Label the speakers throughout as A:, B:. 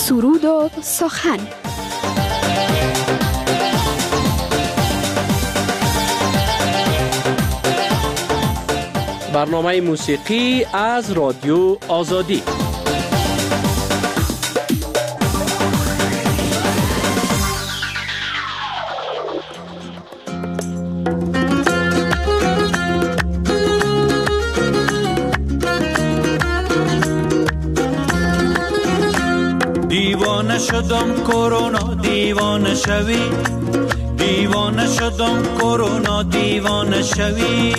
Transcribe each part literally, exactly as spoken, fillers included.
A: سرود و سخن.
B: برنامه موسیقی از رادیو آزادی.
C: دیوانه شدم کرونا دیوانه شوی، دیوانه شدم کرونا دیوانه شوی،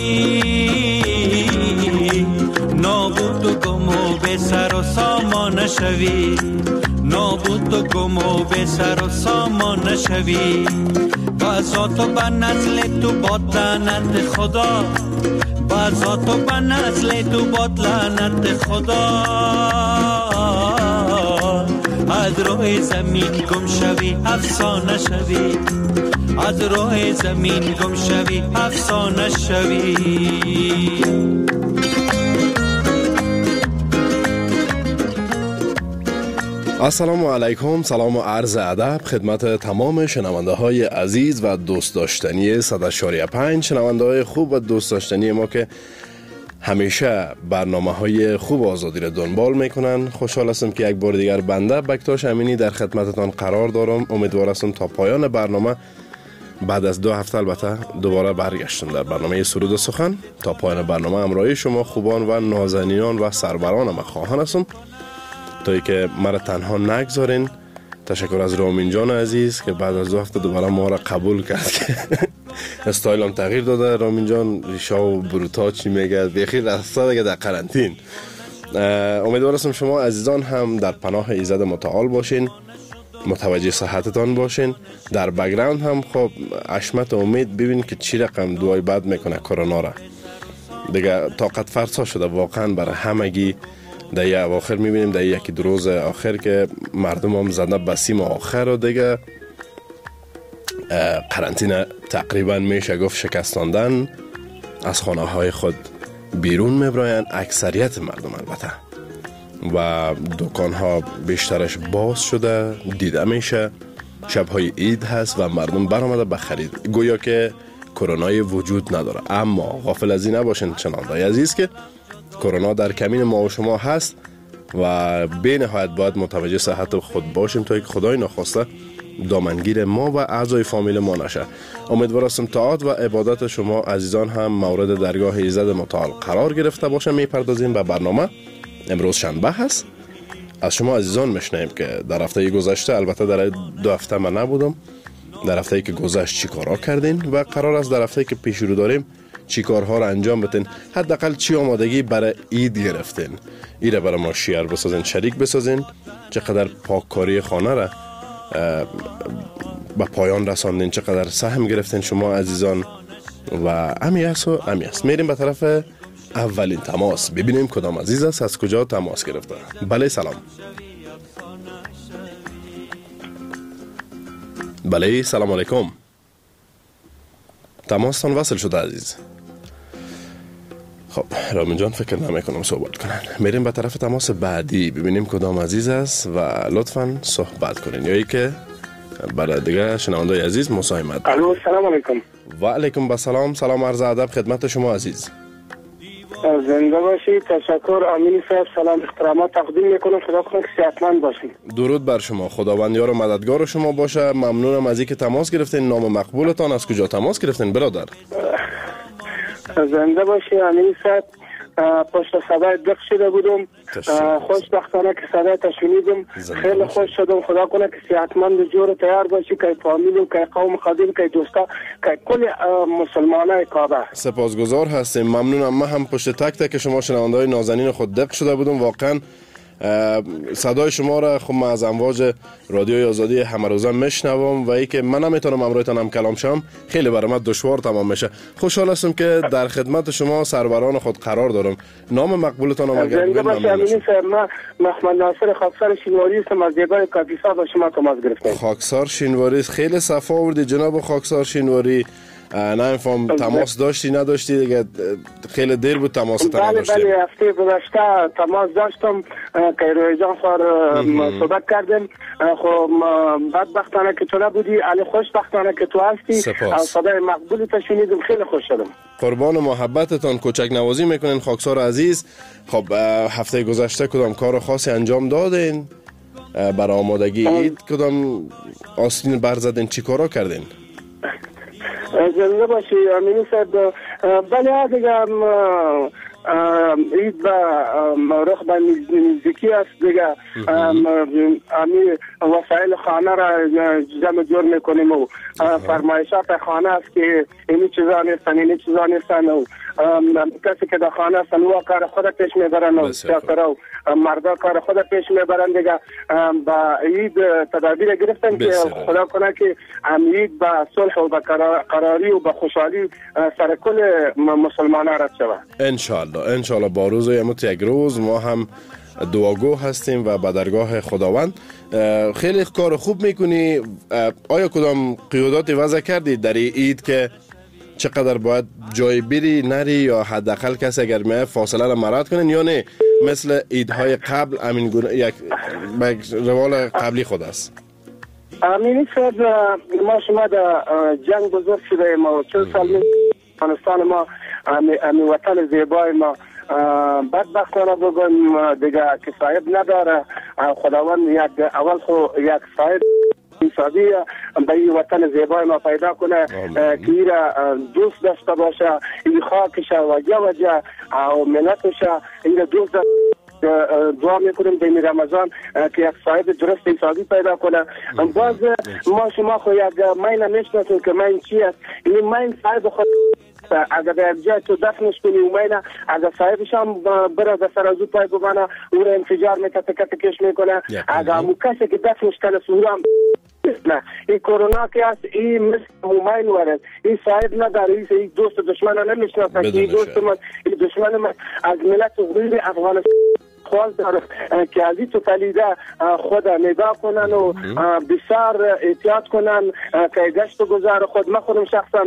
C: نابود و گم و به سر و سامان شوی، نابود و گم و به سر و سامان شوی، بازا تو به نزل تو باد لعنت خدا، بازا تو به نزل تو باد لعنت خدا، از روی زمین گم شوی افسانه شوی، از روی زمین گم شوی افسانه شوی.
D: السلام علیکم، سلام و عرض ادب خدمت تمام شنونده های عزیز و دوست داشتنی صد و چهار پنج، شنونده های خوب و دوست داشتنی ما که همیشه برنامه های خوب آزادی را دنبال میکنن. خوشحال هستم که یک بار دیگر بنده بکتاش امینی در خدمتتان قرار دارم. امیدوار هستم تا پایان برنامه، بعد از دو هفته البته دوباره برگشتم در برنامه سرود و سخن، تا پایان برنامه همراهی شما خوبان و نازنینان و سروران ما خواهان هستم تا ای که مرا تنها نگذارین. تشکر از رامین جان عزیز که بعد از دو هفته دوباره ما را قبول کرد که استایلم تغییر داده. رامین جان ریشا و بروتا چی میگه بخیر راستا دیگه در قرنطین. امیدوار هستم شما عزیزان هم در پناه ایزد متعال باشین، متوجه صحتتان باشین. در بک‌گراند هم خب اشمت امید ببین که چی رقم دوای بد میکنه کرونا را دیگه. طاقت فرسا شده واقعا برای همگی. در یک آخر میبینیم در یکی دو روز آخر که مردم هم زنده بسیم آخر و دیگه قرنطینه تقریبا میشه گفت شکستاندن، از خانه های خود بیرون میبراین اکثریت مردم البته، و دکان ها بیشترش باز شده دیده میشه. شبهای عید هست و مردم برآمده به خرید، گویا که کرونای وجود نداره. اما غافل از این نباشین شنونده‌های عزیز که کرونا در کمین ما و شما هست و به نهایت باید متوجه صحت خود باشیم تا یک خدای ناخواسته دامنگیر ما و اعضای فامیل ما نشه. امیدوار هستم طاعت و عبادت شما عزیزان هم مورد درگاه ایزد متعال قرار گرفته باشه. میپردازیم به برنامه. امروز شنبه هست. از شما عزیزان میشنیم که در هفته گذشته، البته در دو هفته من نبودم، در هفته که گذشت چی کارا کردین و قرار است در هفته که پیش رو داریم چی کارها را انجام بدین. حداقل چی آمادگی برای عید گرفتین، ایره برای ما شیر بسازین، شریک بسازین. چقدر پاککاری خانه را به پایان رساندین، چقدر سهم گرفتین شما عزیزان. و امی است و امی است. میریم به طرف اولین تماس، ببینیم کدام عزیز است از کجا تماس گرفته. بله سلام. بله سلام علیکم. تماستان وصل شده عزیز. خب رامین جان فکر نمی کنم صحبت کنن. میریم به طرف تماس بعدی، ببینیم کدام عزیز است و لطفاً صحبت کنین یا ای که برای دیگه شنوندای عزیز مساهمت.
E: الو سلام علیکم.
D: و علیکم السلام. سلام عرض ادب خدمت شما عزیز.
E: زنده باشید. تشکر. امین صاحب سلام احترامات تقدیم میکنم. خدا کنه که صحتمند باشید.
D: درود بر شما. خداوند یار و مددگار شما باشه. ممنونم از اینکه تماس گرفتین. نام مقبولتان از کجا تماس گرفتین برادر؟
E: زنده باشی امین صاحب. پشت صدای دق شده بودم، خوشبختانه که صدای تشنیدم، خیلی خوش شدم. خدا کنه که صحتمند و جور تیار باشی که فامیل و که قوم خدیم که دوستا که کل مسلمانای کعبه.
D: سپاسگزار هستیم. ممنونم. من هم پشت تک تک شما شنونده‌های نازنین خود دق شده بودم. واقعا صدای شما را خب من از امواج رادیوی آزادی همه روزه میشنوم و ای که من نمیتونم امرویتان هم کلام شم، خیلی برای من دشوار تمام میشه. خوشحال هستم که در خدمت شما سروران خود قرار دارم. نام مقبولتان هم اگر بگید ممنون میشم.
E: من محمد ناصر خاکسار شینواری هستم، از دیگاه کاپیسا با شما تماس گرفتم.
D: خاکسار شینواری، خیلی صفا آوردی جناب خاکسار شینواری. نمیفهم تماس داشتی نداشتی دیگه، خیلی دیر بود تماس تماس
E: بله
D: داشتیم.
E: بله هفته گذشته تماس داشتم که روی جان سار صحبت کردیم. خب بدبختانه که تو نبودی، علی خوشبختانه که تو هستی.
D: سپاس.
E: صدای مقبولی تو شنیدم، خیلی خوش شدم.
D: قربان محبتتان، کوچک نوازی میکنین خاکسار عزیز. خب هفته گذشته کدام کار خاصی انجام دادین؟ برای آمادگی عید کدام آستین برزدین؟ چی کارا کردین؟
E: زنده باشی امینی صاحب. بله دیگه عید با رخ به نزدیکی است دیگه. امی وسایل خانه را جمع جور میکنیم و فرمایشات خانه است که اینی چیزا نیستن اینی چیزا نیستن و کسی که در خانه است نوع کار خود پیش میبرن و شاکره و مردا کار خود پیش میبرن دیگه. با عید تدابیر گرفتن که خدا کنه که عید با صلح و با قراری و با خوشحالی سر کل مسلمان ها رد شود انشالله.
D: انشالله با روز یمت یک روز ما هم دعاگو هستیم و به درگاه خداوند. خیلی کار خوب میکنی. آیا کدام قیودات وضع کردی در عید که چقدر باید جای بری نری یا حداقل کسی اگر میاد فاصله را مراعات کنین یا نه مثل عیدهای قبل امین گونه یک روال قبلی خود است؟
E: امینی صاحب ما شما در جنگ بزرگ شده ما چل سال می افغانستان ما امی وطن زیبای ما بدبختانه بگم دیگه که صاحب نداره. خداوند یک اول خو یک صاحب انسانی به این وطن زیبای ما پیدا کنه که ایره دوست داشته باشه، این خاکشه وجه وجه و ملتشه این دوست دعا میکنیم به این رمضان که یک صاحب درست انسانی پیدا کنه. باز ما شما خو یک مین نمیشناسیم که مین چی است. این مین صاحب خود اگر در جای تو دفنش کنی و مینه اگر صاحبش هم بره در سرازو پای ببانه او را انفجار میکته کتکش میکنه. اگر همون کسی که دفنش کنه سوره هم نه. این کرونا که هست این مثل مومین ورد این صاحب نداره. این دوست دشمن ها نمیشناسن. این دوست من این دشمن من از ملت غریب افغانستان خواست داره که از این تو پلیده خود نگاه کنن و بسیار احتیاط کنن که گشت و گذار خود. من خودم شخصا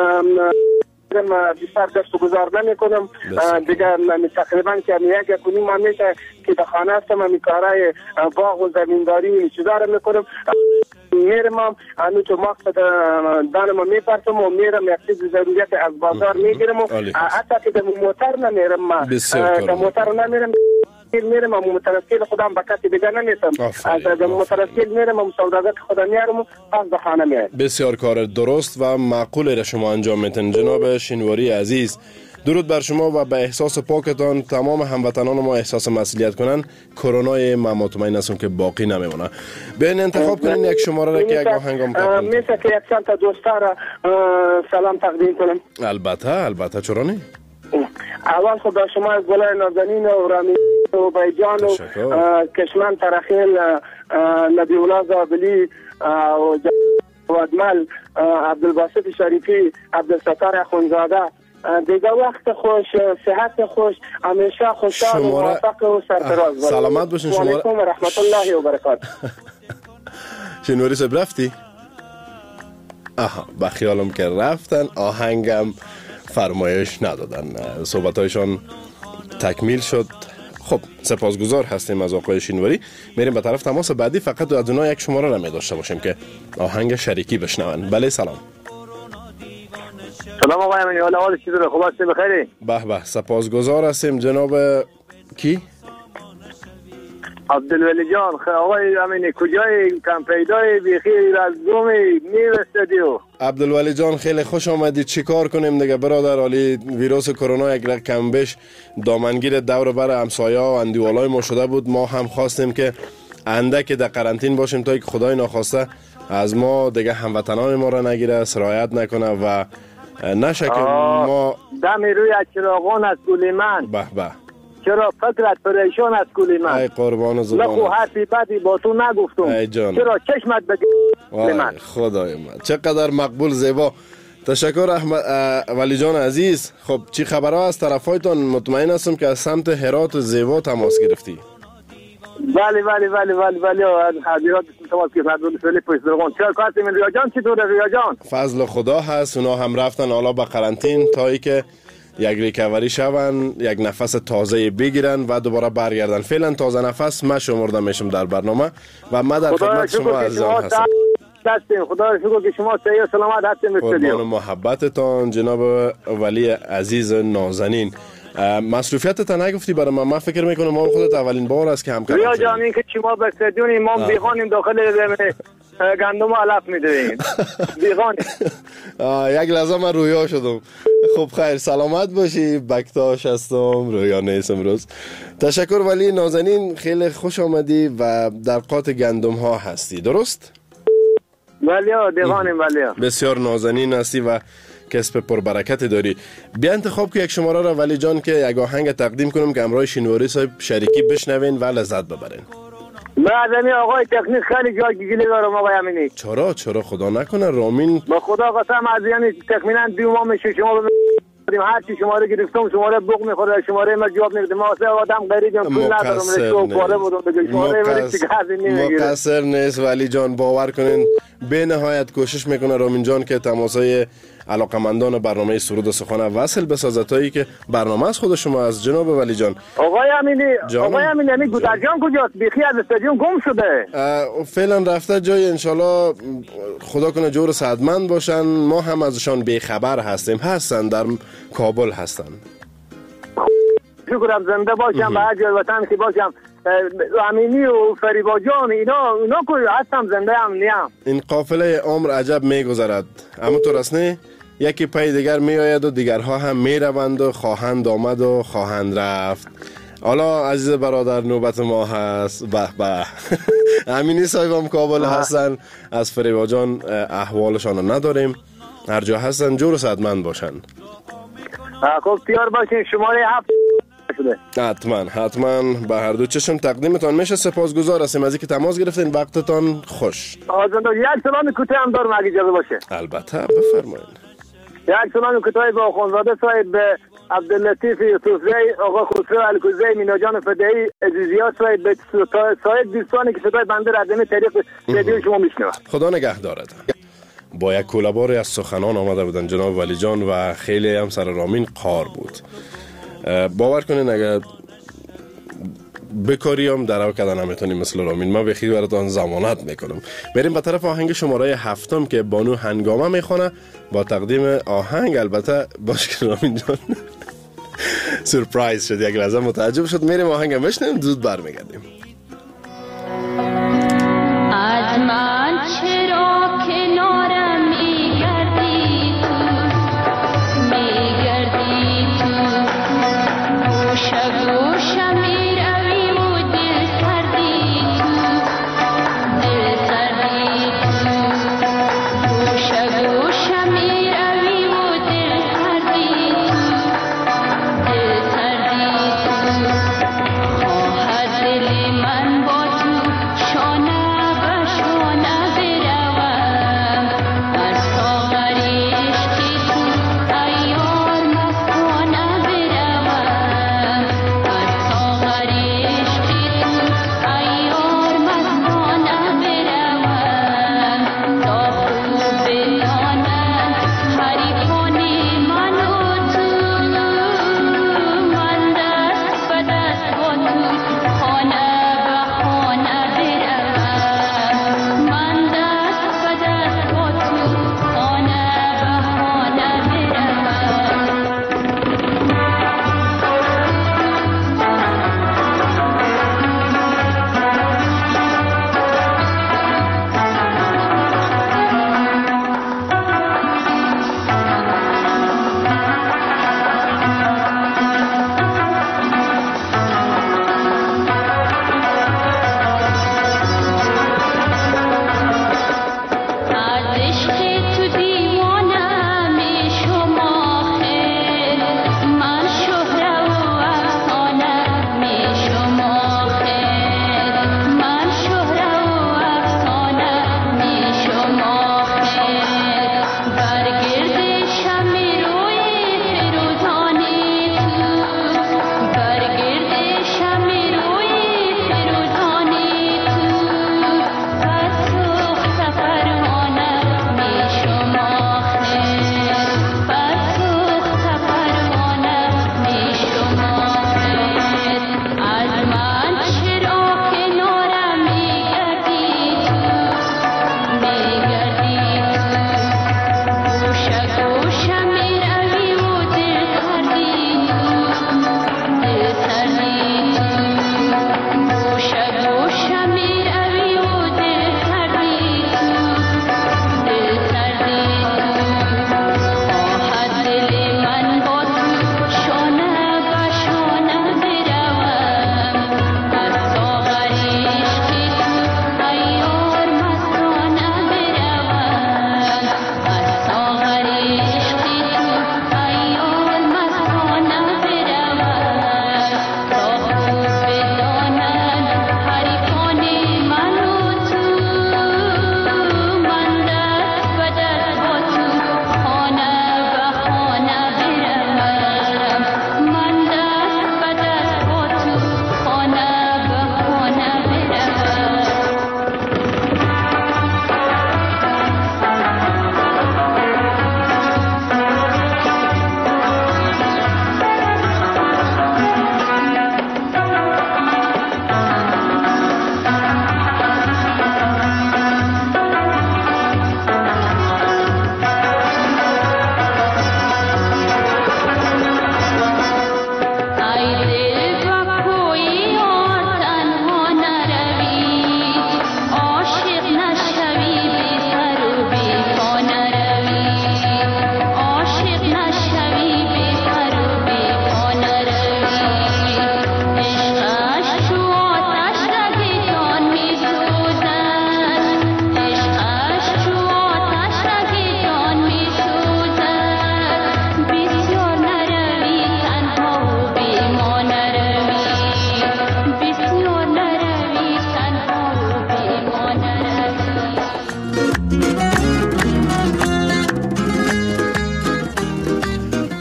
E: بسیار گشت و گذار نمی کنم دیگه. تقریبا که یک یک کنیم من میشه که در خانه هستم همی کارهای باغ و زمینداری این چیزا رو میکنم. میرم هم هنو تو مقصد دانم میپرسم و میرم یک چیز ضروریت از بازار میگیرم و حتی که در موتر نمیرم من در موتر نمیرم میرم و مترسکیل خودم با کسی دیگه نمیتم. از مترسکیل میرم و سوداگر خدا میارم و پس به خانه میارم.
D: بسیار کار درست و معقول را شما انجام میتین جناب شینواری عزیز. درود بر شما و به احساس پاکتان تمام هموطنان ما احساس مسئولیت کنن. کرونای ما مطمئن هستم که باقی نمیمونه. بیاین انتخاب کنین یک شماره را که یک آهنگام تقدیم
E: میشه که یک چند تا دوستا را سلام تقدیم کنم.
D: البته البته چرا نه.
E: اول خدا شما از گلای نازنین و رامی و بیجان و کشمن ترخیل نبی الله زابلی و ادمل عبدالباسط شریفی عبدالستار اخونزاده دیگه وقت خوش صحت خوش همیشه خوشحال و موفق و سرفراز باشید.
D: سلامت باشین. شما
E: علیکم و رحمت الله و برکاته.
D: شنواری صاحب رفتی؟ آها با خیالم که رفتن آهنگم فرمایش ندادن. صحبتایشان تکمیل شد. خب سپاسگزار هستیم از آقای شینواری. میریم به طرف تماس بعدی. فقط از اونها یک شماره را می داشته باشیم که آهنگ شریکی بشنون. بله سلام.
A: سلام آقای امینی، حال احوال چطوره؟ خوب هستی؟ بخیری؟
D: به به سپاسگزار هستیم. جناب کی؟
A: عبدالولی جان. خیلی آقای امینی کجای کم پیدای بیخی از دومی میرستدیو؟
D: عبدالولی جان خیلی خوش آمدید. چی کار کنیم دیگه برادر؟ علی ویروس کرونا یک رقم بیش دامنگیر دور بر همسایه و اندیوالای ما شده بود. ما هم خواستیم که اندک در قرنطین باشیم تا که خدای ناخواسته از ما دیگه هموطنان ما را نگیره، سرایت نکنه و نشه که ما
A: دم روی چراغان از گلیمن.
D: به به
A: چرا فکرت پریشان از گلیمن؟
D: ای قربان زبانت.
A: نخو حرفی بدی با تو نگفتم.
D: ای جان.
A: چرا چشمت به گلیمن؟
D: خدای من چقدر مقبول زیبا. تشکر احمد ولی جان عزیز. خب چی خبرها از طرفایتان؟ مطمئن هستم که از سمت هرات زیبا تماس گرفتی.
A: بله بله بله بله بله حضرات تماس که فردون سولی پشت درگان چرا کارتی من ریا جان چطوره ریا جان؟
D: فضل خدا هست. اونا هم رفتن حالا به قرنطین تا ای که یک ریکاوری شون، یک نفس تازه بگیرن و دوباره برگردن. فعلا تازه نفس ما شمرده میشم در برنامه و ما در خدمت شما عزیزان هستم.
A: هستیم. خدا را شکر که شما صحیح و سلامت هستیم.
D: قربان محبتتان جناب ولی عزیز نازنین. مصروفیتت نگفتی برای من. من فکر میکنم ما خودت اولین بار است که همکار
A: ریا جان این که شما به استادیون امام بیخانیم داخل گندم علف میدویم بیخانیم.
D: یک لحظه من رویا شدم. خب خیر سلامت باشی. بکتاش هستم، رویا نیست امروز. تشکر ولی نازنین، خیلی خوش آمدی و در قات گندم ها هستی، درست؟
A: ولی ها دیوانیم ولی ها.
D: بسیار نازنین هستی و کسب پربرکت داری. بیا انتخاب که یک شماره را ولی جان که یک آهنگ تقدیم کنم که همراه شینواری صاحب شریکی بشنوین و لذت ببرین.
A: بعدنی آقای تکنیک خیلی جای گیلی دارم آقای امینی.
D: چرا چرا خدا نکنه رامین
A: با خدا قسم از یعنی تخمینا دو ماه میشه شما ببینید هر چی شماره گرفتم شماره بوق میخوره شماره ما جواب نمیده. ما سه آدم غریبیم پول ندارم رشته پاره بودم دیگه شماره ولی چیکار نمیگیره.
D: مقصر نیست ولی جان، باور کنین به نهایت کوشش میکنه رامین جان که تماسای علاقمندان برنامه سرود و سخن وصل بسازه تا ای که برنامه از خود شما از جناب ولی جان.
A: آقای امینی آقای امینی یعنی گودرجان کجاست؟ بیخی از استادیوم گم شده.
D: فعلا رفته جای، انشالله خدا کنه جور سعادتمند باشن. ما هم ازشان بیخبر هستیم. هستن در کابل هستن.
A: شکرم زنده باشم به هر جای وطن که باشم. امینی و فریبا جان اینا اینا که هستم زنده امنیم. این
D: قافله عمر عجب میگذرد، اما تو رسنه یکی پای دیگر می آید و دیگرها هم می روند و خواهند آمد و خواهند رفت. حالا عزیز برادر نوبت ما هست. به به امینی صاحب هم کابل هستن. از فریبا جان احوالشان نداریم. هر جا هستن جور و صدمند باشن.
A: خب تیار باشین. شماره هفت
D: حتما حتما به هر دو چشم تقدیمتان میشه. سپاسگزار هستیم از اینکه تماس گرفتین. وقتتان خوش.
A: آزنده یک سلام کوتاه هم دارم اگه اجازه باشه.
D: البته بفرمایید.
A: یک سلام کوتاه با خانواده صاحب به عبداللطیف یوسفزی، آقا خسرو الکوزی، مینا جان فدایی، عزیزیات صاحب به صاحب دوستانی که صدای بنده ردمی طریق رادیو شما میشنوند.
D: خدا نگهدارد. با یک کولاباری از سخنان آمده بودن جناب ولی جان و خیلی هم سر رامین قار بود. باور کنین اگر بکاری هم در او کدن نمیتونیم مثل رامین. ما بخیر براتان ضمانت میکنم. بریم به طرف آهنگ شماره هفتم که بانو هنگامه میخونه با تقدیم آهنگ. البته باش که رامین جان سورپرایز شد، یک لحظه متعجب شد. میریم آهنگ بشنویم زود برمیگردیم.
F: از من چرا کنارم میگردی تو میگردی تو گوشه گوشه میرویم و دل سردی تو دل سردی تو گوشه گوشه میرویم و دل سردی تو دل سردی تو خواهد دل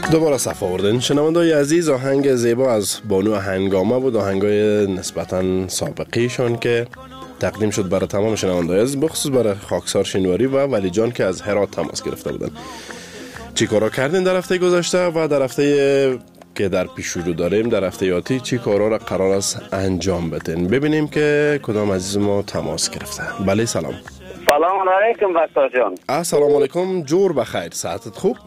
D: دوباره صف آوردین شنونده‌های عزیز. آهنگ زیبا از بانو هنگامه بود، آهنگای نسبتا سابقیشون که تقدیم شد برای تمام شنونده‌های عزیز، بخصوص برای خاکسار شینواری و ولی جان که از هرات تماس گرفته بودن. چی کارا کردین در هفته گذشته و در هفته که در پیش رو داریم، در هفته آتی چی کارا را قرار است انجام بدین؟ ببینیم که کدام عزیز ما تماس گرفته. بله سلام.
G: سلام علیکم بسا جان.
D: السلام علیکم، جور بخیر، ساعتت خوب؟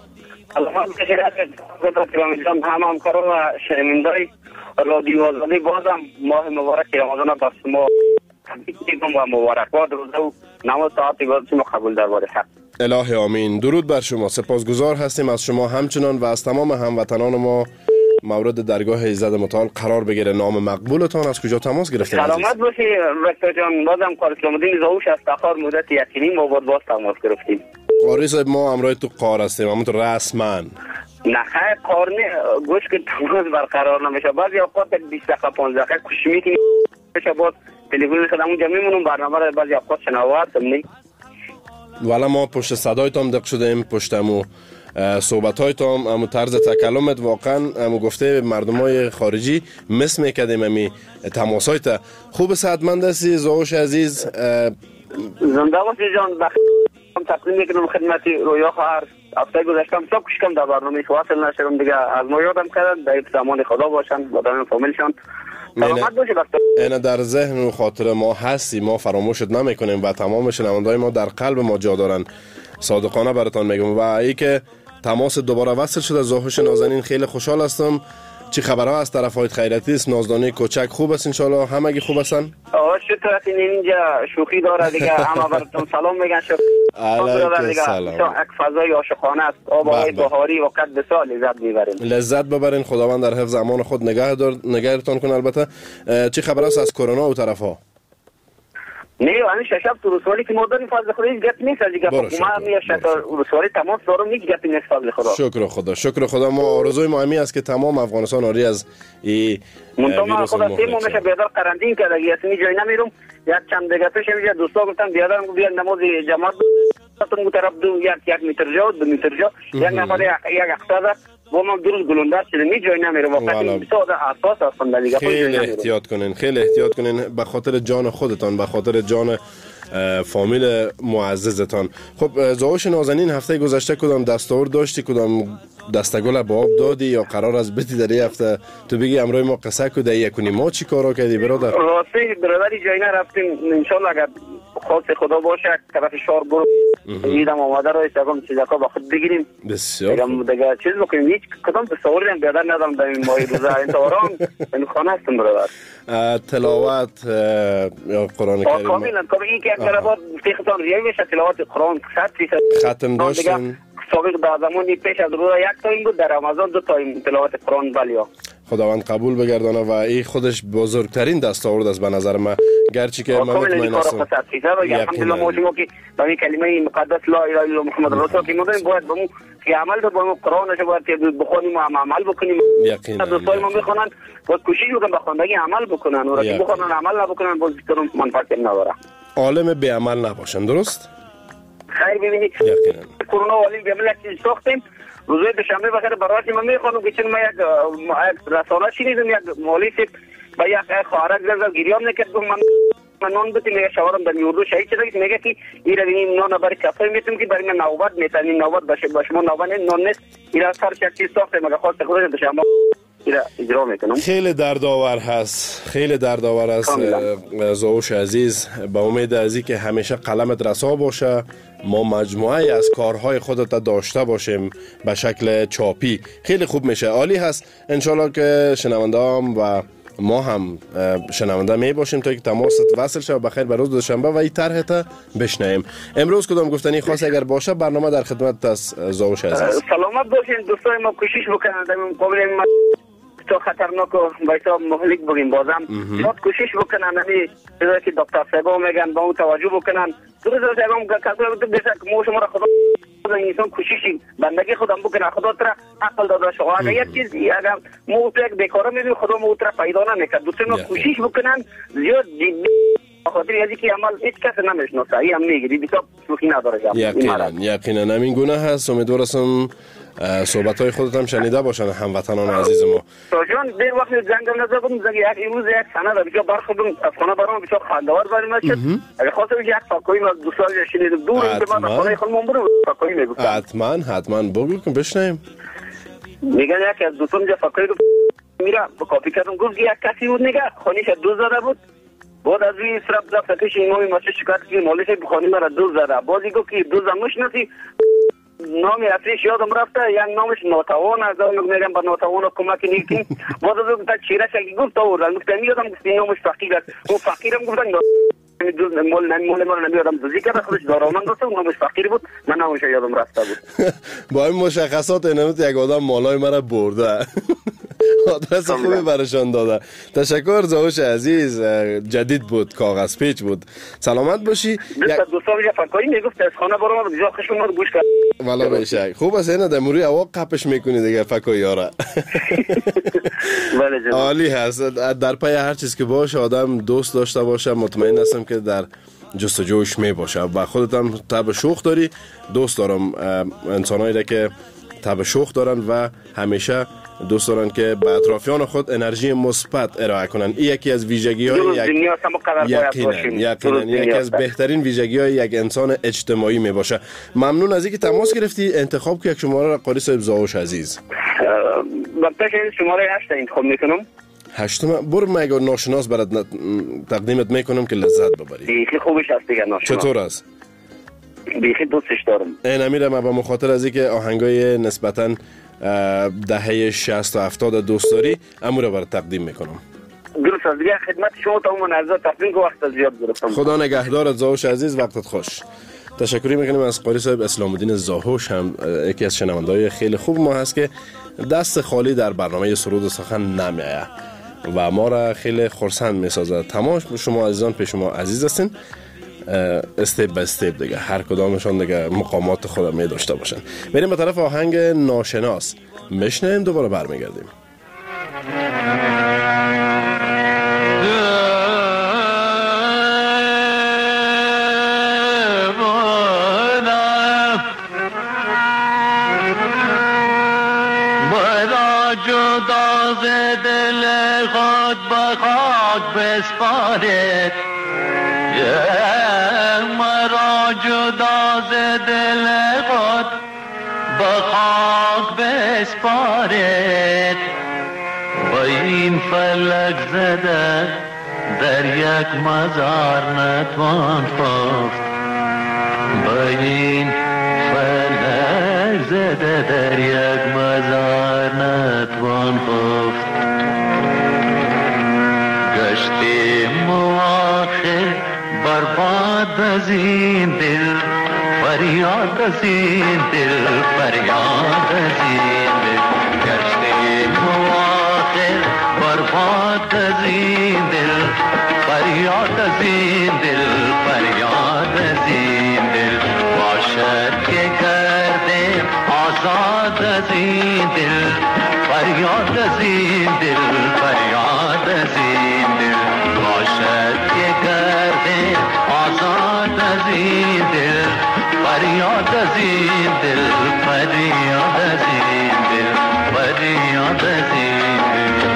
G: الحمدلله هم همکاران و شنونده‌های رادیو آزادی، بازم ماه مبارک رمضان بر شما تبریک و مبارکباد. روزه و نماز ساعت عبادت شما قبول در بار حق.
D: الهی آمین. درود بر شما. سپاسگزار هستیم از شما همچنان و از تمام هموطنان ما مورد درگاه عزت متعال قرار بگیره. نام مقبولتان، از کجا تماس گرفتین؟
G: سلامت باشی رکتر جان. بازم کار اسلام‌الدین زاوش از تخار مدت یکینی ما بود باز تماس گرفتیم.
D: قاری صاحب ما امروز تو قار هستیم، اما تو رسما
G: نه خیر قار نه، گوش که تماس برقرار نمیشه. بعضی اوقات بیست دقیقه پانزده دقیقه کش میکنی بشه باز تلفن خودمون جمع میمونم برنامه را بعضی اوقات شنوات نی.
D: والا ما پشت صدایتام دق شدیم، پشتمو صحبت‌هایتام، امو طرز تکلمت واقعا امو گفته مردمای خارجی مس میکردیم. امی تماسایت خوب صحتمند هستی زاوش عزیز؟
G: زنده باشی جان. بخیر تقدیم میکنم خدمت رویا خواهر. هفته گذشتم تا کشکم در برنامه واصل نشدم دیگه، از ما یادم کردن در زمان خدا باشن و در فامیلشان. سلامت باشی بخیر. اینا
D: در ذهن و خاطر ما هستی، ما فراموشت نمیکنیم و تمام شنونده‌های ما در قلب ما جا دارن. صادقانه براتون میگم. و ای که تماس دوباره وصل شده زاهوش نازنین، خیلی خوشحال هستم. چی خبرها از طرف های خیراتی است؟ نازدانه کوچک خوب است؟ ان شاء الله همگی خوب هستن؟
G: آه شکر اینجا شوخی داره دیگه. همه براتون سلام میگن. شکر
D: علیکم سلام.
G: یک فضای عاشقانه است. آب و هوای بهاری وقت بسیار لذت میبرین.
D: لذت ببرین. خداوند در حفظ امان خود نگه دار نگهتون کنه. البته چی خبر است از کرونا و طرف ها؟
G: نه همین شب تو رسوالی که ما داریم فضل خدا هیچ گپ نیست از دیگه. ما میشه شب رسوالی تماس دارم هیچ گپی نیست فضل خدا.
D: شکر خدا. شکر خدا. ما آرزوی ما همی است که تمام افغانستان آری از این
G: ویروس خدا سیم میشه بیادر قرنطین کرده. یعنی جای نمیرم. یک چند دیگه پیش میشه دوستا گفتن بیادر بیا نماز جماعت تو طرف دو یک یک متر جا دو متر جا یک نفر یک اقصا با ما درست گلوندار شده می جای نمیره. واقعا بسیار اساس هستن دیگه.
D: خیلی احتیاط کنین، خیلی احتیاط کنین به خاطر جان خودتان، به خاطر جان فامیل معززتان. خب زاوش نازنین هفته گذشته کدام دستاورد داشتی؟ کدام دستگل به آب دادی یا قرار از بتی در این هفته تو بگی امروز ما قصه کده یکونی ما چی کارا کردی برادر؟
G: راستی برادری جای نرفتیم. انشالله اگر خواست خدا باشه طرف شهر برو دیدم آماده رو استقام چیزا با خود بگیریم.
D: بسیار
G: دیگه دیگه چیز بکنیم. هیچ کدام تصوری هم بیادر ندارم در این ماه روزه. این توران این خانه هستم برادر.
D: تلاوت یا قرآن کریم
G: کاملا کاملا این که اگر بعد فقهتان ریایی بشه تلاوت قرآن صد فیصد
D: ختم داشتن.
G: سابق در زمانی پیش از روزه یک تایم بود، در رمضان دو تایم تلاوت قرآن بلیا.
D: خداوند قبول بگردانه و این خودش بزرگترین دستاورد است به نظر من، گرچه که من مطمئن هستم.
G: الحمدلله ما شما که با این کلمه مقدس لا اله الا الله محمد رسول الله که ما باید به که عمل رو با قرآن رو باید بخونیم و عمل بکنیم.
D: یقینا
G: دوستای ما میخونن باید کوشش بکنن بخوندگی عمل بکنن و که بخونن عمل نبکنن باز بیشتر منفعت نداره.
D: عالم بی عمل نباشن. درست؟
G: خیر ببینید کرونا عالم بی عمل چیز ساختیم. روزه دوشنبه بخیر برای ما میخوام که چون ما یک رسانه شنیدم یک مؤلف با یک خواهرک زد گریام نکرد من من نون بتیم میگه شوارم در اردو شهید شده میگه که ایرا ببینیم نون برای کافه میتونم که برای من نوبت میتونیم نوبت باشه با شما نوبت نون نیست. ایرا سر شکی ساخته مگه خواست خودش دوشنبه ایرا اجرا میکنم.
D: خیلی دردآور هست، خیلی دردآور است زاوش عزیز. با امید از اینکه همیشه قلمت رسا باشه، ما مجموعه از کارهای خودت داشته باشیم به شکل چاپی. خیلی خوب میشه، عالی هست. انشالله که شنوندهام و ما هم شنونده می باشیم تا که تماست وصل شد بخیر به روز دوشنبه و این طرحت بشنویم. امروز کدام گفتنی خاص اگر باشه برنامه در خدمت است زاوش عزیز.
G: سلامت باشین دوستای ما، کوشش بکنن در مقابل ما تو خطرناک و بایسا مهلک بگیم بازم شاید کوشش بکنن همین چیزایی که دکتر صاحبا میگن با اون توجه بکنن. درست صاحبا کسایی تو بشه که ما شما را خدا انسان کوششی بندگی خودم بکنه خدا تر عقل داده شما. اگر یک چیز اگر ما تو یک بیکاره میبینیم خدا ما تر پیدا نمیکنه. دوستان ما کوشش بکنن زیاد جدی خاطر یادی که عمل هیچ کس نمیشناسه این هم میگیری بسیار شوخی نداره.
D: یقینا یقینا همین گونه هست. امیدوارم صحبت های خودت هم شنیده باشن هموطنان عزیز ما.
G: جان دیر وقت جنگل نزد بودم زنگ یک امروز یک سنه در بسیار برخوردم از خانه برام بسیار خندوار بریم شد. اگه خواستم یک فاکوی ما دو سال شنیدم دور این که من خانه خودم برم فاکوی میگفتم.
D: حتما حتما بگو که بشنیم.
G: میگن یک از دوستم جا فاکوی رو میره با کافی کردم گفت یک کسی بود نگه خانیش دو زده بود. بعد از این سراب زفت پیش امامی ماشه شکایت که مالش بخانی مرا دو زده. بازی گفت که دو زموش نسی نامی اصلیش یادم رفته یک نامش ناتوان از اون میگم با ناتوان کمک نیکیم. بعد از اون تا چیره شکی گفت آوردن گفتم یادم گفت این نامش فقیر است. اون فقیرم گفتن مول نمی مول من نمیادم دوزی کرده خودش دارامند داشته اون نامش فقیر بود من نامش یادم رفته بود.
D: با این مشخصات اینمت یک آدم مالای مرا برده. آدرس خوبی برشان داده. تشکر زاوش عزیز. جدید بود کاغذ پیچ بود. سلامت باشی.
G: دو سال یه فکایی میگفت از خانه برام دیگه خشم ما رو گوش کرد.
D: والا بشه خوب است اینا دموری هوا قپش میکنی دیگه فکایی ها را. عالی هست. در پای هر چیز که باشه آدم دوست داشته باشه مطمئن هستم که در جستجوش می باشه و خودت هم طبع شوخ داری. دوست دارم انسانایی را که طبع شوخ دارن و همیشه دوست دارن که به اطرافیان خود انرژی مثبت ارائه کنن. این یکی از ویژگی‌های یک یقینا یقینا یکی از بهترین ویژگی‌های یک انسان اجتماعی می باشه. ممنون از اینکه تماس گرفتی. انتخاب که یک شماره را قاری صاحب زاوش عزیز.
G: بنتش شماره هشت انتخاب میکنم.
D: هشتم برو مگه ناشناس برات تقدیمت میکنم که لذت ببری.
G: خیلی خوبش است دیگه ناشناس.
D: چطور است؟
G: بیخی دوستش دارم.
D: این امیرم با مخاطر از اینکه آهنگای نسبتاً دهه شصت و هفتاد دوست داری امور رو برات تقدیم میکنم.
G: درست است دیگه خدمت شما تا اون نظر تقدیم که وقت زیاد گرفتم.
D: خدا نگهدارت زاوش عزیز. وقتت خوش. تشکری میکنیم از قاری صاحب اسلام الدین زاهوش هم یکی از شنونده‌های خیلی خوب ما هست که دست خالی در برنامه سرود و سخن نمیآید و ما را خیلی خرسند میسازه. تمام شما عزیزان پیش ما عزیز هستین. استیپ به استیپ دیگه هر کدامشون دیگه مقامات خود می داشته باشن. بریم به طرف آهنگ ناشناس میشنیم دوباره برمیگردیم.
H: برا جدا ز دل خود به خاک بسپارید مرا جدا ز دل خود به خاک بسپارید با این فلک زده در یک مزار نتوان خفت با این فلک زده در یک مزار نتوان خفت گشتیم آخر برباد از این دل فریاد از این دل فریاد از این دل گشتیم آخر برباد از این دل فریاد از این دل فریاد از این دل باشد که کردیم آزاد از این دل فریاد از این دل فریاد از این دل باشد که کردیم آزاد از این دل فریاد از این دل فریاد از این دل فریاد از این دل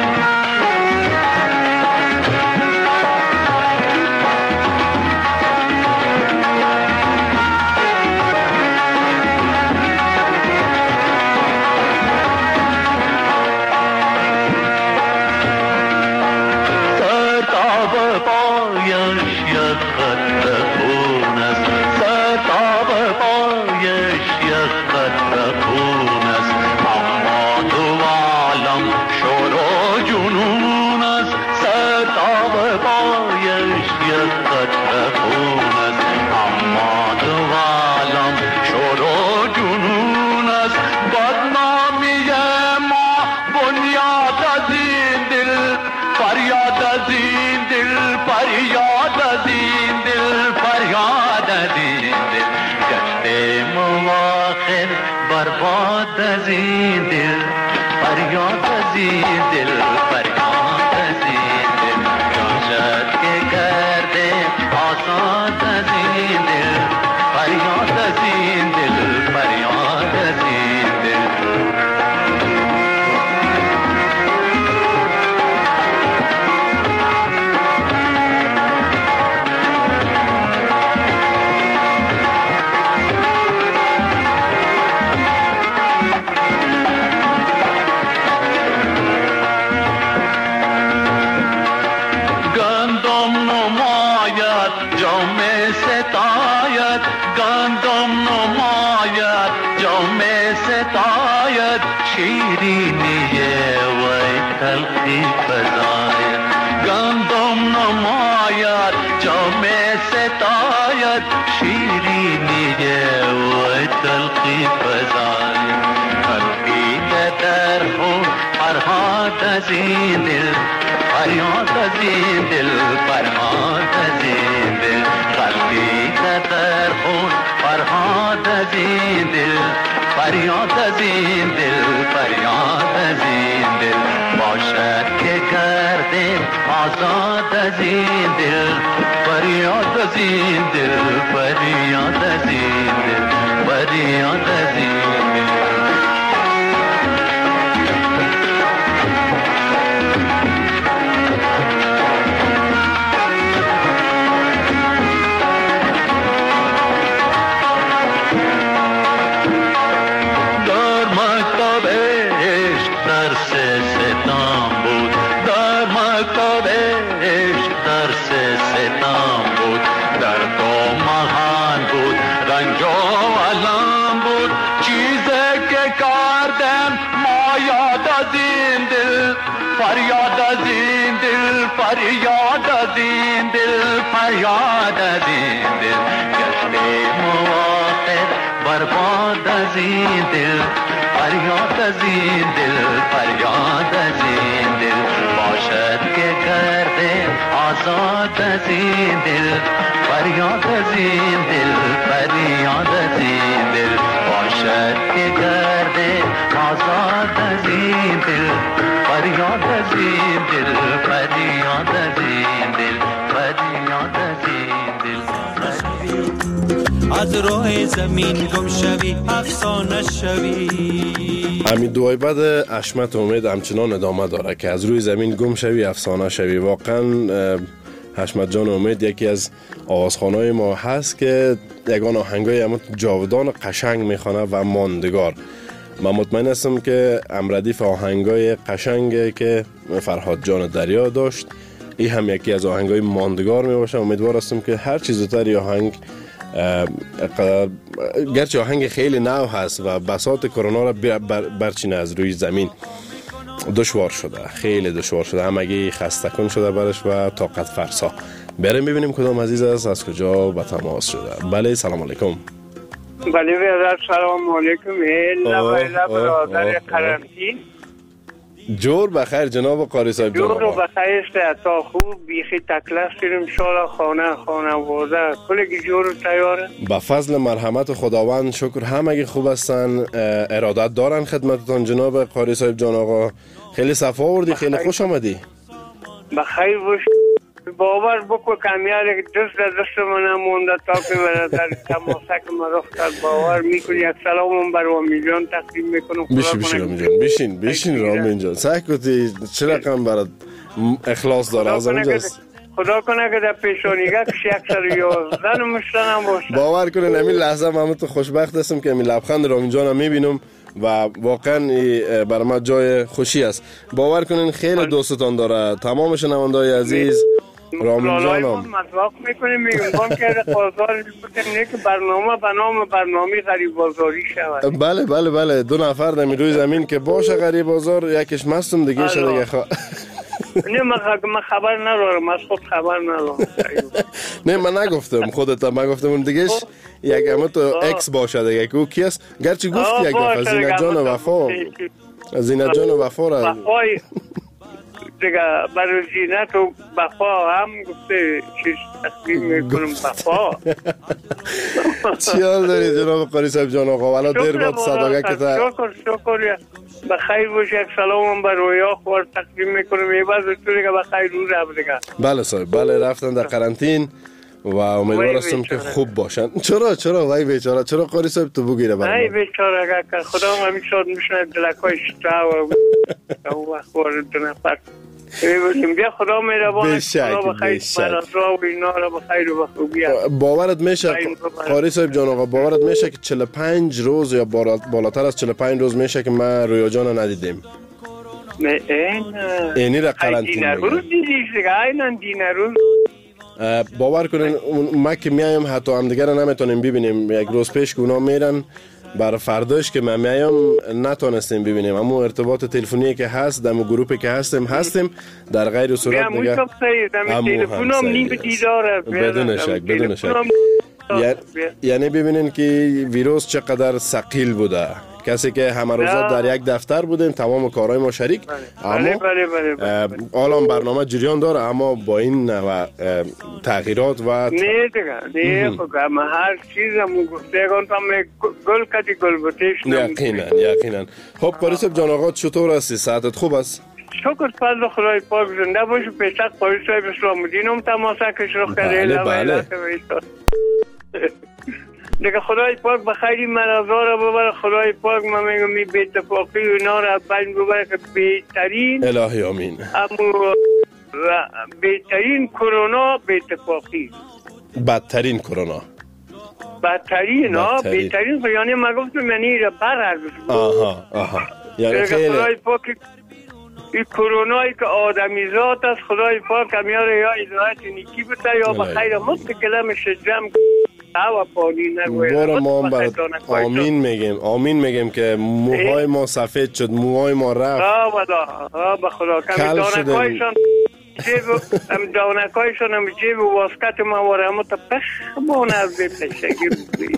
H: برباد از این دل فریاد از این دل فریاد از این دل جاشد که کرده ستاید گندم نماید جام ستاید شیرینیه وای تلخی فزاید گندم نماید جام ستاید شیرینیه وای تلخی فزاید تلخی در خون فرهاد از این دل فریاد از این دل فریاد از این دل قلبی در خون فرهاد از این دل فریاد از این دل فریاد از این دل باشد که کرده آزاد از این دل فریاد از این دل فریاد از این دل فریاد از این دل فریاد از این دل فریاد از این دل فریاد از این دل گشته مواقع برباد از این دل فریاد از این دل فریاد از این دل باشد که گرده آزاد از این دل فریاد از این دل فریاد از این دل باشد که گرده آزاد از این دل فریاد از این دل فریاد از این دل فریاد از این دل
C: از روی زمین گم شوی افسانه شوی.
D: همین دوای بعد حشمت امید همچنان ادامه داره که از روی زمین گم شوی افسانه شوی. واقعا حشمت جان امید یکی از آوازخوانای ما هست که یگان آهنگای همون جاودان قشنگ میخوانه و ماندگار. من مطمئن هستم که امردیف آهنگای قشنگی که فرهاد جان دریا داشت این هم یکی از آهنگای ماندگار می باشه. امیدوار هستم که هر چیز زودتر این آهنگ گرچه آهنگ خیلی نو هست و بساط کرونا را بر برچینه از روی زمین دشوار شده، خیلی دشوار شده، همگی خسته کن شده برش و طاقت فرسا. بریم ببینیم کدام عزیز است از کجا به تماس شده. بله سلام علیکم.
E: بله برادر سلام علیکم. ایلا ایلا برادر قرنطین.
D: جور بخیر جناب قاری صاحب جان.
E: جور بخیر است تا خوب بیخی تکلیف شدیم شالا خانه خانواده کلی جور تیاره.
D: با فضل مرحمت خداوند شکر همگی خوب هستن، ارادت دارن خدمتتان جناب قاری صاحب جان آقا. خیلی صفا آوردی، خیلی خوش آمدی.
E: بخیر باش. باور بکو کامیاری دست دست من مونده تا که برادر تماسه که ما رفت باور میکنی. یک سلام بر رامین جان تقدیم میکنم.
D: بشین بشین رامین جان، بشین بشین رامین جان. سعی کنی چه رقم برات اخلاص داره از اونجاست.
E: خدا کنه که در پیشانیگه کشی اکثر یازده نمشتن هم باشه.
D: باور کنین همین لحظه من تو خوشبخت هستم که همین لبخند رامین جان هم میبینم و واقعا برای ما جای خوشی است. باور کنین خیلی دوستتان داره تمام شنونده‌های عزیز. رامین جانم
E: مطلق میکنیم میگم که بازار بکنیم که برنامه به نام برنامه غریب بازاری شود.
D: بله بله بله دو نفر در روی زمین که باشه غریب بازار، یکیش مستم دیگه شه دیگه خوا...
E: نه من خبر ندارم، از خود خبر ندارم.
D: نه من نگفتم خودت، من گفتم اون دیگهش یک اما تو اکس باشه دیگه که او کی است. گرچه گفت یک دفعه زینت جان وفا، زینت جان وفا را
E: دیگه برای زینت و بفا هم گفته چیز تقدیم میکنم بفا.
D: چی حال داری جناب قاری صاحب جان آقا؟ والا دیر باد صداقه که تا
E: شکر شکر بخیر باش. یک سلام بر رویا خوار تقدیم میکنم. یه باز تو دیگه بخیر رو رفت دیگه.
D: بله صاحب بله رفتن در قرنطین و امیدوار هستم که خوب باشن. چرا چرا وای بیچاره چرا قاری صاحب تو بگیره برام؟
E: ای بیچاره که خدا همین شاد میشنه دلکای شتا و او اخبار دو نفر بیا خدا مهربان خدا بخیر مرض را و اینا را بخیر و بخوبی.
D: باورت میشه قاری صاحب جان آقا، باورت میشه که چهل و پنج روز یا بالاتر از چهل و پنج روز میشه که ما رویا جان ندیدیم.
E: نه این
D: اینی را قرنطین
E: دینا روز دیدیش دیگه اینان دینا روز
D: باور کنین ما که میایم حتی هم دیگر نمیتونیم ببینیم. یک روز پیش که اونا میرن برای فرداش که من میایم نتونستیم ببینیم، اما ارتباط تلفنی که هست دم گروپی که هستیم هستیم در غیر صورت دیگه
I: تلفنم نیم دیدار
D: بدون شک بدون شک. یعنی ببینین که ویروس چقدر ثقیل بوده. کسی که همه روزا در یک دفتر بودیم تمام کارهای ما شریک، اما حالا برنامه جریان داره، اما با این نوع تغییرات و
I: نه دیگه نه خب هر چیز هم گفته گفتم گل کتی گل بوتیش
D: یقینا یقینا. خب قاری صاحب جان آقا چطور هستی؟ صحتت خوب است؟
I: شکر فضل خدای پاک زنده باشی. پیشک قاری صاحب اسلام الدین هم تماسه کشرخ کرده.
D: بله بله
I: دیگه خدای پاک بخیری مرضا را ببره. خدای پاک من میگم می به اتفاقی و اینا را بین ببره که بهترین
D: الهی آمین.
I: اما بهترین کرونا به اتفاقی
D: بدترین کرونا
I: بدترین ها بهترین یعنی ما گفتم یعنی را برعکس.
D: آها آها یعنی خیلی
I: خدای پاک این کرونایی که آدمی ذات است خدای پاک همیار یا ادایت نیکی بده یا بخیر مستقلم شجرم و پانی نگوید.
D: بارا ما هم برات آمین میگیم آمین میگیم که موهای ما سفید شد، موهای ما رفت.
I: آه بدا آه بخدا کمی دانکایشان جیب هم دانکایشان هم جیب و واسکت ما واره اما تا پخمان از دیم تشکر بگوید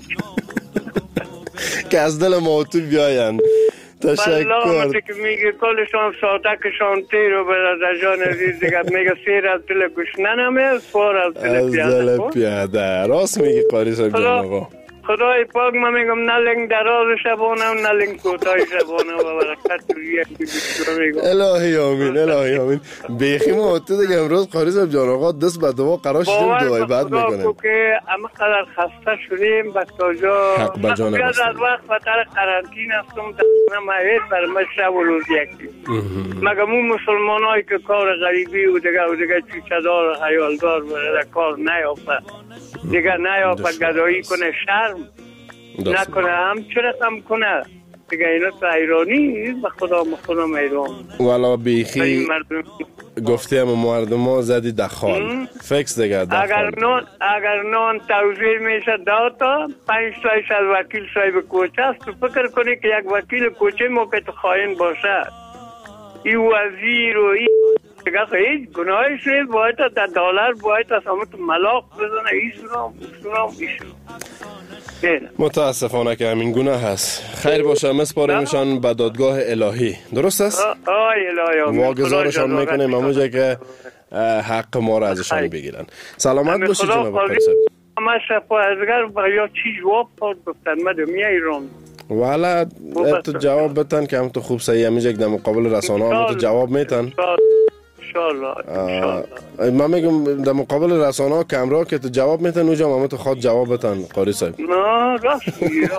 D: که از دل ما تو بیاین. تشکر.
I: والله که میگه کلشان ساتکشان تیر و برد جان عزیز دیگه میگه سیر از دل گشنن همه سوار از دل پیاده.
D: از دل پیاده راست میگی قاری صاحب جان آقا.
I: خدای پاک من میگم نه لنگ دراز شبانم نه لنگ کوتاه شبانم و برکت توی یک میگم
D: الهی آمین الهی آمین. بیخی ما تو دیگه امروز قاری صاحب جان آقا دست به دعا قرار شدیم دعای بعد میکنیم.
I: باور که اما قدر خسته شدیم بکتاجا
D: حق به جان
I: از وقت فتر قرنطین هستم در مهید بر ما شب و روز یکی مگم اون مسلمان هایی که کار غریبی و دیگه و دیگه چیچدار و حیالدار برده کار نیافه دیگه نیافه گدایی کنه شرم نکنه هم چرا هم کنه دیگه اینا تو ایرانی به خدا مخونم ایران
D: والا بیخی گفته هم مردم ها زدی دخال فکس دیگه دخال.
I: اگر نان اگر نان توضیح میشه داتا پنج تایش از وکیل صاحب کوچه است تو فکر کنی که یک وکیل کوچه موقع تو خواهین باشه ای وزیر و ای دیگه هیچ گناهش نیست باید تا دلار باید تا همه تو ملاق بزنه ایشونم ایشونم ایشونم.
D: متاسفانه که همین گناه هست. خیر باشه مسپاریمشان به دادگاه الهی. درست است؟
I: آی الهی
D: واگذارشان میکنیم همونجا که حق ما را ازشان بگیرن. سلامت باشی جناب قاری صاحب.
I: ما شفا ازگر یا چی جواب خود گفتن مدام ایران
D: والا تو جواب بتن که هم تو خوب صحیح همینجا که در مقابل رسانه هم تو جواب میتن
I: انشالله.
D: من میگم در مقابل رسانه ها کمرا که تو جواب میتن اونجا هم تو خود جواب بتن قاری صاحب.
I: نه راست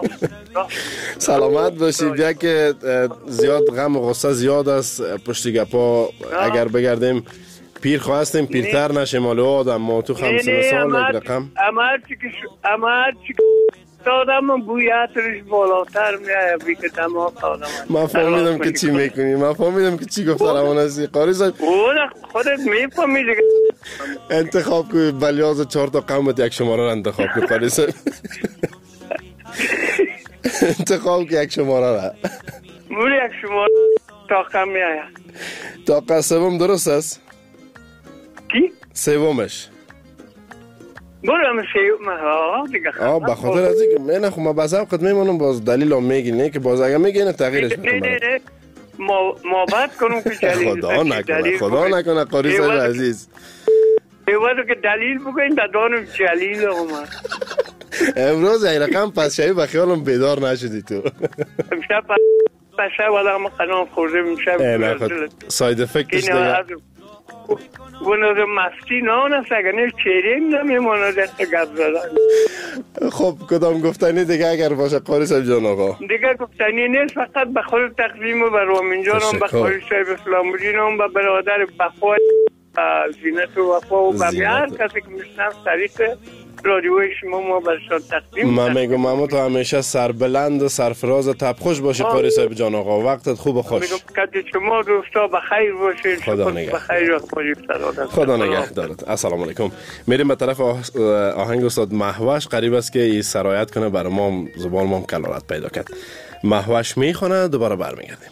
D: سلامت باشی. بیا که زیاد غم و غصه زیاد است پشت گپا اگر بگردیم پیر خواستیم پیرتر نشیم مالو آدم ما تو خمسین سال یک رقم
I: اما هرچی که اما هرچی که آدم بوی عطرش بالاتر میایه بی که دماغ آدم
D: من فهمیدم که چی میکنی من فهمیدم که چی گفت روان هستی قاری صاحب.
I: خودت میفهمی دیگه
D: انتخاب که بلیاز چهار تا قومت یک شماره را انتخاب که قاری صاحب انتخاب که یک شماره را
I: موری یک شماره تا کم میایه
D: تا سوم درست است؟
I: کی؟
D: سومش
I: برم سیوم ها دیگه
D: آه بخاطر از اینکه من نخو ما بازم خود میمونم باز دلیل هم میگی نه که باز اگه میگی نه تغییرش
I: میکنم نه نه نه ما ما بعد کنم که دلیل
D: خدا نکنه خدا نکنه قاری صاحب عزیز
I: ایوازو که دلیل بگوین دادانم جلیل اومد
D: امروز این رقم پس شایی بخیالم بیدار نشدی تو
I: امشب پشه والا ما خنام خورده امشب
D: ساید افکتش دیگه
I: گونه مستی نه نه سگنه چیریم نمیمونه دست گپ زدن.
D: خب کدام گفتنی دیگه اگر باشه قاری صاحب جان آقا؟
I: دیگه گفتنی نیست فقط به خود تقدیم و به رومین جانم به قاری صاحب اسلام الدینم و برادر بخواه زینت و وفا و به هر کسی که میشنم طریق رادیوی شما ما برشان تقدیم.
D: من میگم ماما تو همیشه سربلند و سرفراز و تبخوش باشی قاری صاحب جان آقا. وقتت خوب و خوش.
I: میگم که شما دوستا بخیر باشید.
D: خدا نگهدار.
I: بخیر
D: خدا نگهدارت. السلام علیکم. میریم به طرف آهنگ استاد مهوش. قریب است که این سرایت کنه برای ما زبان ما کلارت پیدا کرد. مهوش میخونه دوباره برمیگردیم.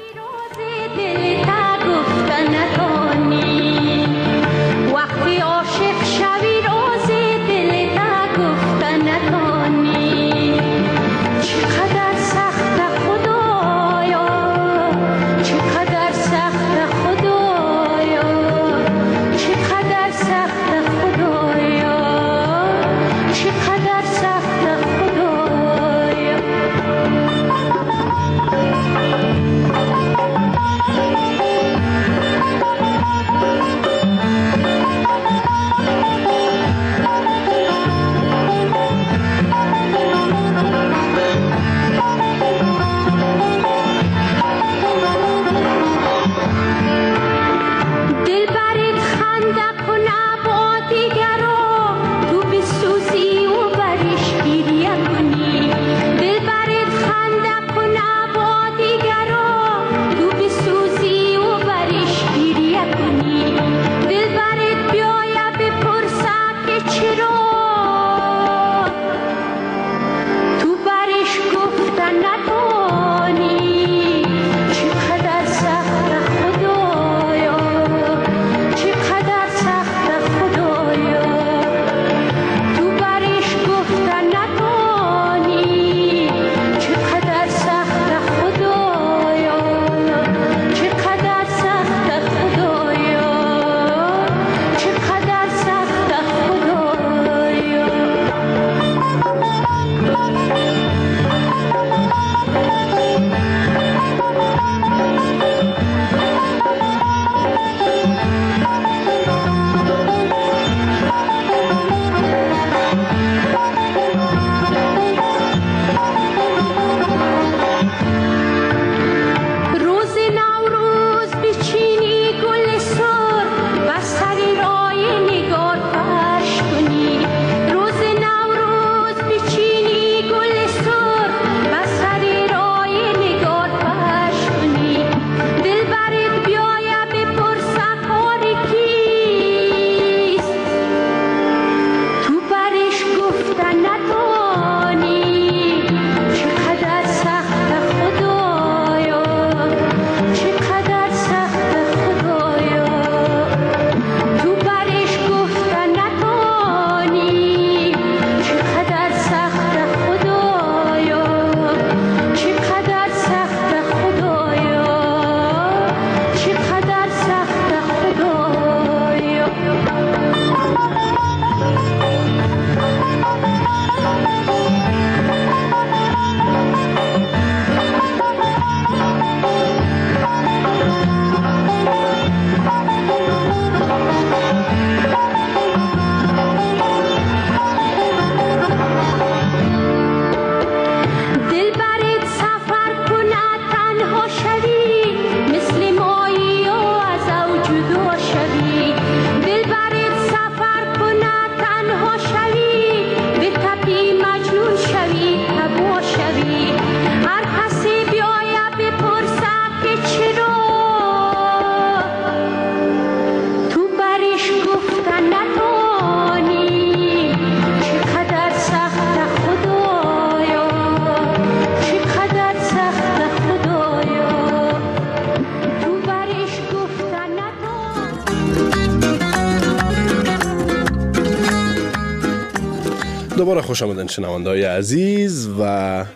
F: وقتی عاشق شوی راز دل تا گفتن نتانی چقدر سخت خدایا چقدر سخت خدایا چقدر سخت خدایا چقدر سخت خدایا
D: دوباره خوش آمدن شنونده‌های عزیز و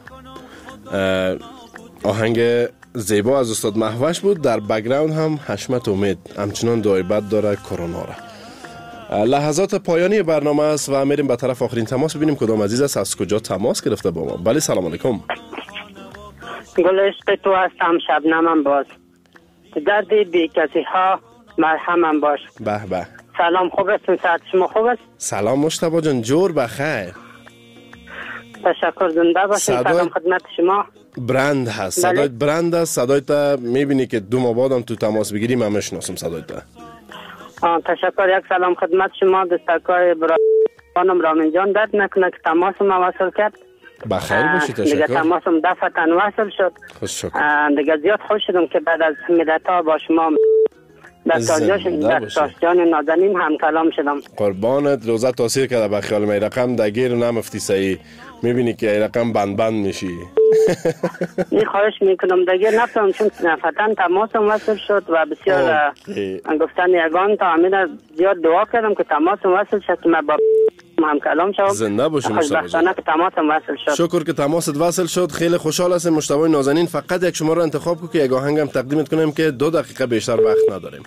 D: آهنگ زیبا از استاد مهوش بود. در بک‌گراند هم حشمت امید همچنان دعای بد داره کرونا را. لحظات پایانی برنامه است و میریم به طرف آخرین تماس ببینیم کدام عزیز است از کجا تماس گرفته با ما. بله سلام علیکم.
J: گل عشق تو هستم شبنمم باز درد بی کسی ها مرهمم باش.
D: به به.
J: سلام خوب هستین؟ صحت شما خوب است؟
D: سلام مجتبی جان جور بخیر.
J: تشکر زنده باشین.
D: صدای...
J: سلام خدمت شما.
D: برند هست صدایت برند است. صدایت میبینی که دو ماه بعدم تو تماس بگیری من میشناسم صدایت.
J: آه تشکر. یک سلام خدمت شما دستکای برای خانم رامین جان درد نکنه که تماس ما وصل کرد.
D: بخیر باشی، تشکر.
J: دیگه تماسم دفعتاً وصل شد.
D: خوش شکر.
J: دیگه زیاد خوش شدم که بعد از مدت‌ها با شما در جان نازنین هم کلام شدم.
D: قربانت، روزه تاثیر کرده به خیال من. رقم دگیر نمفتی صحیح، میبینی که رقم بند بند میشی.
J: این خواهش میکنم دیگه نفتم، چون فتن تماسم وصل شد و بسیار گفتن یگان تا امید زیاد دعا کردم که تماسم وصل شد که من با هم کلام شدم.
D: زنده باشی مشتبه
J: جان. که تماسم وصل شد.
D: شکر که تماست وصل شد. خیلی خوشحال هستم مشتبه نازنین. فقط یک شماره انتخاب کو که یک آهنگم تقدیمت کنم که دو دقیقه بیشتر وقت نداریم.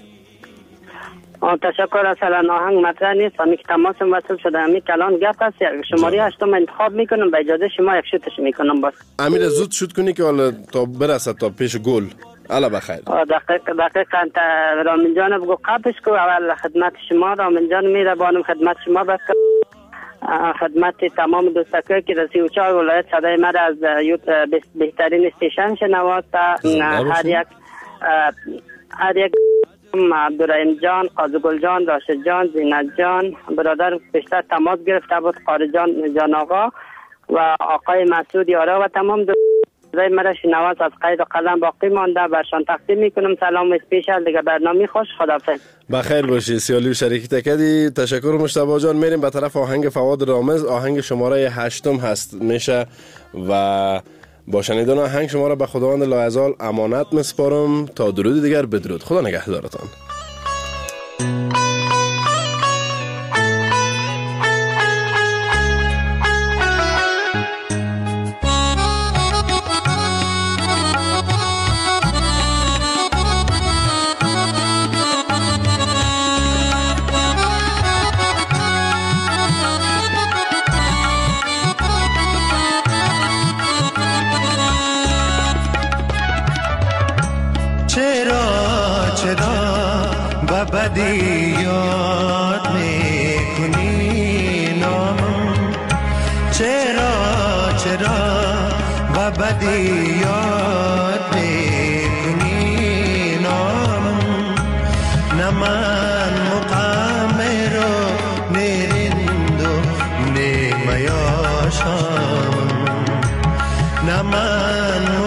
J: تشکر. اصلا آهنگ مطرح نیست، همین که تماسم وصل شده. همین کلان گپ است. شماره هشتم انتخاب میکنم، به اجازه شما یک شوتش میکنم. بس
D: امیر زود شوت کنی که حالا تا برسه تا پیش گل. الا بخیر.
J: دقیق دقیقاً رامین جان بگو قبلش کو اول خدمت شما. رامین جان میربانم خدمت شما بس خدمت تمام دوستان که در سی و چهار ولایت صدای ما از بهترین استیشن شنواست. هر یک هر یک عبدالرحیم جان، قاضی جان، راشد جان، زینت جان برادر بیشتر تماس گرفته بود، قاری جان جان آقا و آقای مسعود یارا و تمام دوستای مرا شنواس از قید و قلم باقی مانده برشان تقدیم میکنم. سلام اسپیشال دیگه. برنامه خوش. خداحافظ. بخیر
D: باشی. سیالی و شریکی تکدی. تشکر مشتبه جان. میریم به طرف آهنگ فواد رامز. آهنگ شماره هشتم هست میشه و با شنیدن آهنگ شما را به خداوند لایزال امانت مسپارم. تا درود دیگر بدرود. خدا نگهدارتان.
K: بدی یاد میکنی نامم، چرا چرا و بدی یاد میکنی نامم، نه من مقامر و نرند و نه میاشم، نه من